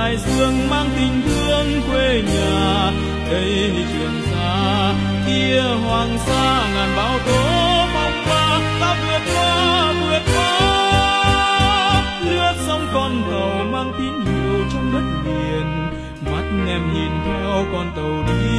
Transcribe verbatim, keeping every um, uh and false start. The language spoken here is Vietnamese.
đại dương mang tình thương quê nhà. Đây Trường Sa kia Hoàng Sa ngàn bão tố phong ba, ta vượt qua vượt qua lướt sóng con tàu mang tín hiệu trong đất liền. Mắt em nhìn theo con tàu đi